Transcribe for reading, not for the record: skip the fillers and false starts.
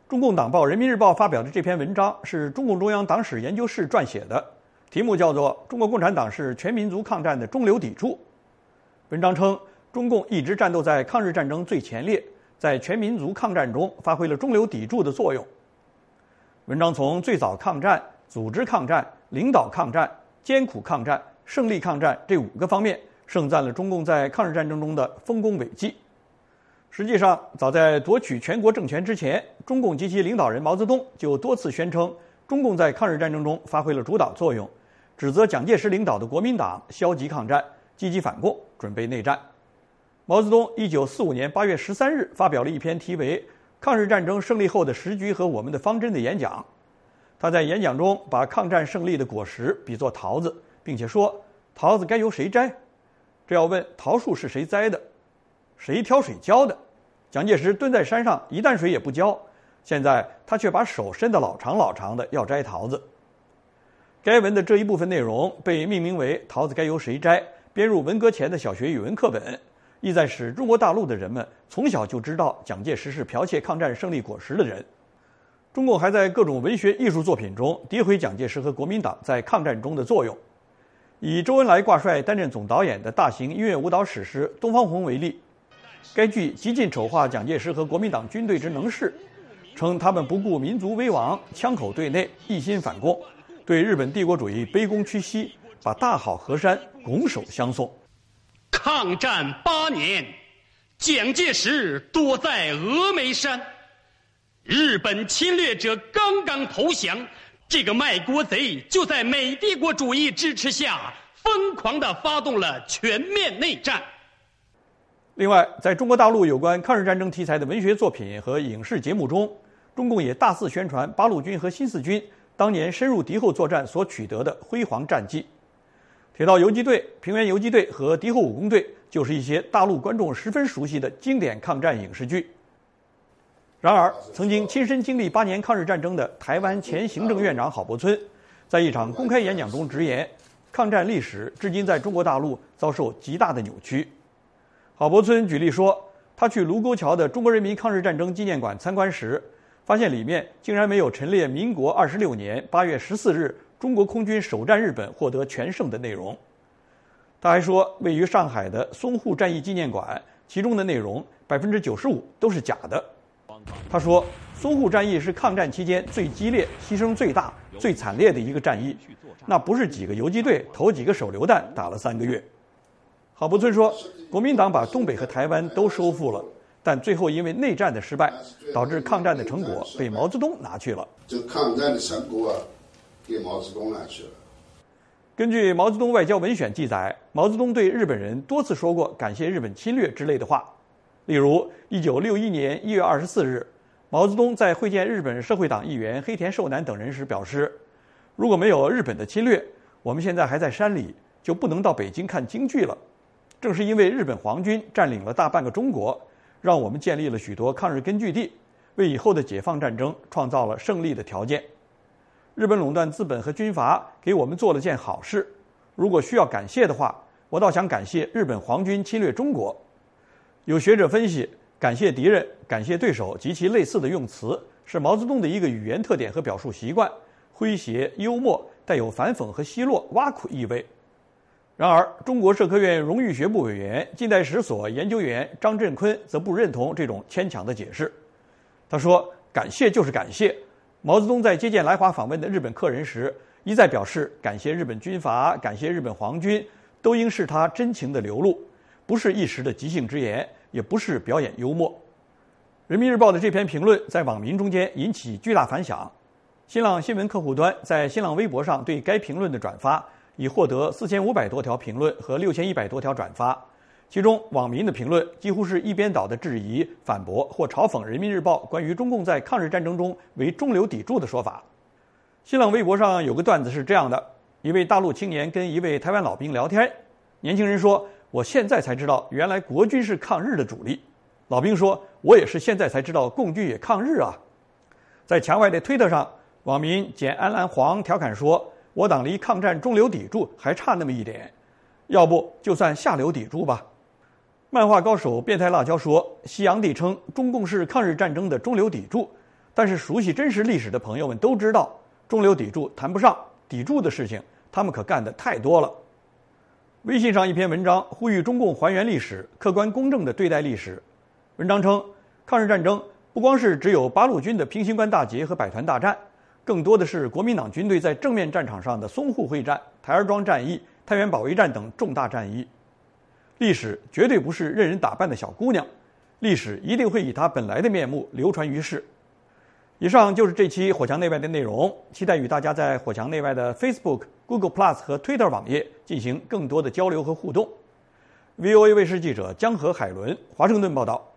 中共党报《人民日报》发表的这篇文章是中共中央党史研究室撰写的，题目叫做《中国共产党是全民族抗战的中流砥柱》。文章称，中共一直战斗在抗日战争最前列，在全民族抗战中发挥了中流砥柱的作用。文章从最早抗战、组织抗战、领导抗战、艰苦抗战、胜利抗战这5个方面盛赞了中共在抗日战争中的丰功伟绩。实际上，早在夺取全国政权之前，中共及其领导人毛泽东就多次宣称，中共在抗日战争中发挥了主导作用，指责蒋介石领导的国民党消极抗战、积极反共，准备内战。毛泽东1945年8月13日发表了一篇题为《抗日战争胜利后的时局和我们的方针》的演讲。他在演讲中把抗战胜利的果实比作桃子，并且说：“桃子该由谁摘？这要问桃树是谁栽的，谁挑水浇的？蒋介石蹲在山上一担水也不浇，现在他却把手伸得老长老长的要摘桃子。”该文的这一部分内容被命名为《桃子该由谁摘》，编入文革前的小学语文课本，意在使中国大陆的人们从小就知道蒋介石是剽窃抗战胜利果实的人。中共还在各种文学艺术作品中诋毁蒋介石和国民党在抗战中的作用。以周恩来挂帅担任总导演的大型音乐舞蹈史诗《东方红》为例，该剧极尽丑化蒋介石和国民党军队之能事，称他们不顾民族危亡，枪口对内，一心反共，对日本帝国主义卑躬屈膝，把大好河山拱手相送。 抗战8年，蒋介石躲在峨眉山，日本侵略者刚刚投降，这个卖国贼就在美帝国主义支持下疯狂地发动了全面内战。 另外，在中国大陆有关抗日战争题材的文学作品和影视节目中，中共也大肆宣传八路军和新四军当年深入敌后作战所取得的辉煌战绩。铁道游击队、平原游击队和敌后武工队就是一些大陆观众十分熟悉的经典抗战影视剧。然而，曾经亲身经历8年抗日战争的台湾前行政院长郝柏村，在一场公开演讲中直言，抗战历史至今在中国大陆遭受极大的扭曲。郝柏村举例说，他去卢沟桥的中国人民抗日战争纪念馆参观时，发现里面竟然没有陈列民国26年8月14日中国空军首战日本获得全胜的内容。他还说，位于上海的淞沪战役纪念馆，其中的内容95%都是假的。他说，淞沪战役是抗战期间最激烈、牺牲最大、最惨烈的一个战役，那不是几个游击队投几个手榴弹打了3个月。郝柏村说，国民党把东北和台湾都收复了，但最后因为内战的失败，导致抗战的成果被毛泽东拿去了。 这抗战的成果给毛泽东拿去了。 根据《毛泽东外交文选》记载，毛泽东对日本人多次说过感谢日本侵略之类的话。例如，1961年1月24日，毛泽东在会见日本社会党议员黑田寿男等人时表示，如果没有日本的侵略，我们现在还在山里，就不能到北京看京剧了。正是因为日本皇军占领了大半个中国，让我们建立了许多抗日根据地，为以后的解放战争创造了胜利的条件。日本垄断资本和军阀，给我们做了件好事。如果需要感谢的话，我倒想感谢日本皇军侵略中国。有学者分析，感谢敌人、感谢对手及其类似的用词，是毛泽东的一个语言特点和表述习惯，诙谐、幽默，带有反讽和奚落、挖苦意味。然而，中国社科院荣誉学部委员、近代史所研究员张振坤则不认同这种牵强的解释。他说，感谢就是感谢。毛泽东在接见来华访问的日本客人时，一再表示感谢日本军阀、感谢日本皇军，都应是他真情的流露，不是一时的即兴之言，也不是表演幽默。人民日报的这篇评论在网民中间引起巨大反响。新浪新闻客户端在新浪微博上对该评论的转发已获得4500多条评论和6100多条转发，其中网民的评论几乎是一边倒的质疑、反驳或嘲讽人民日报关于中共在抗日战争中为中流砥柱的说法。新浪微博上有个段子是这样的，一位大陆青年跟一位台湾老兵聊天，年轻人说，我现在才知道原来国军是抗日的主力。老兵说，我也是现在才知道共军也抗日啊。在墙外的推特上，网民简安澜黄调侃说，我党离抗战中流砥柱还差那么一点，要不就算下流砥柱吧。漫画高手变态辣椒说，西洋地称中共是抗日战争的中流砥柱， 但是熟悉真实历史的朋友们都知道，中流砥柱谈不上，砥柱的事情他们可干得太多了。微信上一篇文章呼吁中共还原历史，客观公正地对待历史。文章称，抗日战争不光是只有八路军的平型关大捷和百团大战，更多的是国民党军队在正面战场上的淞沪会战、台儿庄战役、太原保卫战等重大战役。历史绝对不是任人打扮的小姑娘，历史一定会以它本来的面目流传于世。以上就是这期火墙内外的内容，期待与大家在火墙内外的 Facebook、Google Plus 和 Twitter 网页进行更多的交流和互动。VOA 卫视记者江河海伦华盛顿报道。